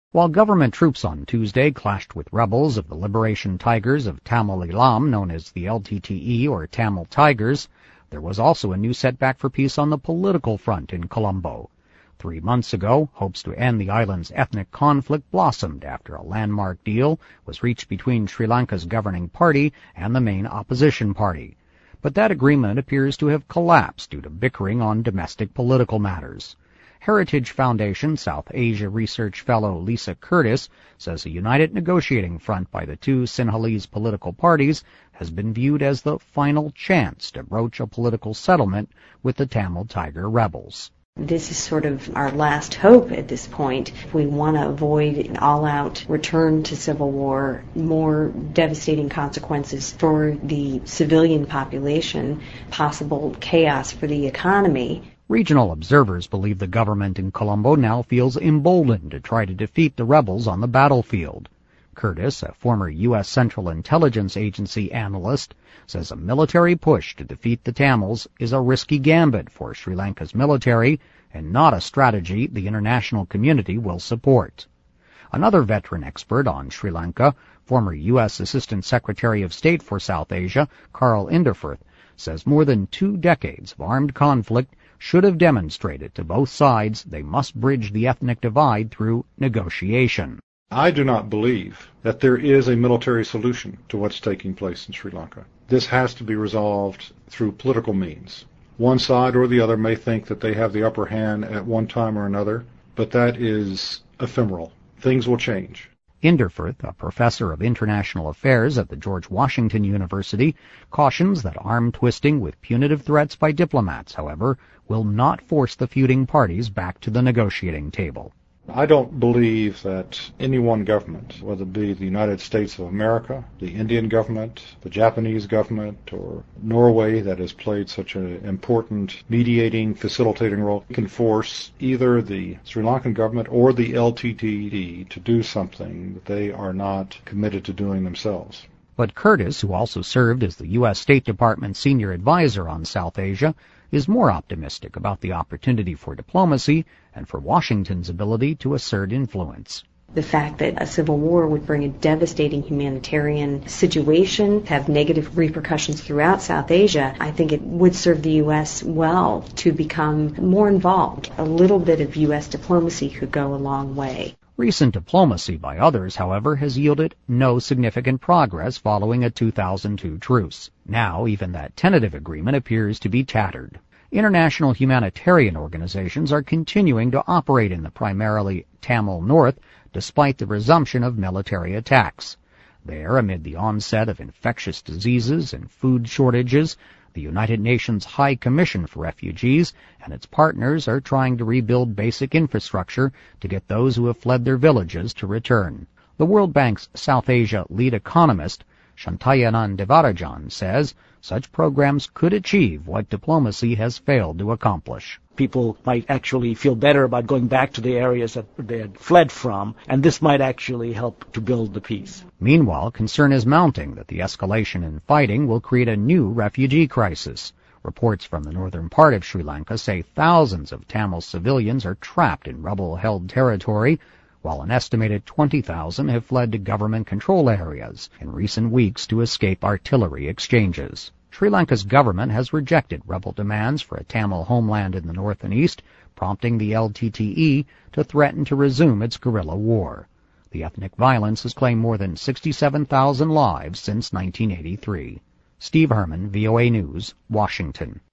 While government troops on Tuesday clashed with rebels of the Liberation Tigers of Tamil Eelam, known as the LTTE or Tamil Tigers, there was also a new setback for peace on the political front in Colombo. 3 months ago, hopes to end the island's ethnic conflict blossomed after a landmark deal was reached between Sri Lanka's governing party and the main opposition party. But that agreement appears to have collapsed due to bickering on domestic political matters. Heritage Foundation South Asia Research Fellow Lisa Curtis says a united negotiating front by the two Sinhalese political parties has been viewed as the final chance to broach a political settlement with the Tamil Tiger rebels. This is sort of our last hope at this point. If we want to avoid an all-out return to civil war, more devastating consequences for the civilian population, possible chaos for the economy. Regional observers believe the government in Colombo now feels emboldened to try to defeat the rebels on the battlefield. Curtis, a former U.S. Central Intelligence Agency analyst, says a military push to defeat the Tamils is a risky gambit for Sri Lanka's military and not a strategy the international community will support. Another veteran expert on Sri Lanka, former U.S. Assistant Secretary of State for South Asia, Carl Inderfurth, says more than 2 decades of armed conflict should have demonstrated to both sides they must bridge the ethnic divide through negotiation. I do not believe that there is a military solution to what's taking place in Sri Lanka. This has to be resolved through political means. One side or the other may think that they have the upper hand at one time or another, but that is ephemeral. Things will change. Inderfurth, a professor of international affairs at the George Washington University, cautions that arm twisting with punitive threats by diplomats, however, will not force the feuding parties back to the negotiating table. I don't believe that any one government, whether it be the United States of America, the Indian government, the Japanese government, or Norway that has played such an important mediating, facilitating role, can force either the Sri Lankan government or the LTTE to do something that they are not committed to doing themselves. But Curtis, who also served as the U.S. State Department senior advisor on South Asia, is more optimistic about the opportunity for diplomacy and for Washington's ability to assert influence. The fact that a civil war would bring a devastating humanitarian situation, have negative repercussions throughout South Asia, I think it would serve the U.S. well to become more involved. A little bit of U.S. diplomacy could go a long way. Recent diplomacy by others, however, has yielded no significant progress following a 2002 truce. Now, even that tentative agreement appears to be tattered. International humanitarian organizations are continuing to operate in the primarily Tamil North despite the resumption of military attacks. There, amid the onset of infectious diseases and food shortages, the United Nations High Commission for Refugees and its partners are trying to rebuild basic infrastructure to get those who have fled their villages to return. The World Bank's South Asia lead economist, Shantayanan Devarajan, says such programs could achieve what diplomacy has failed to accomplish. People might actually feel better about going back to the areas that they had fled from, and this might actually help to build the peace. Meanwhile, concern is mounting that the escalation in fighting will create a new refugee crisis. Reports from the northern part of Sri Lanka say thousands of Tamil civilians are trapped in rebel-held territory, while an estimated 20,000 have fled to government-controlled areas in recent weeks to escape artillery exchanges. Sri Lanka's government has rejected rebel demands for a Tamil homeland in the north and east, prompting the LTTE to threaten to resume its guerrilla war. The ethnic violence has claimed more than 67,000 lives since 1983. Steve Herman, VOA News, Washington.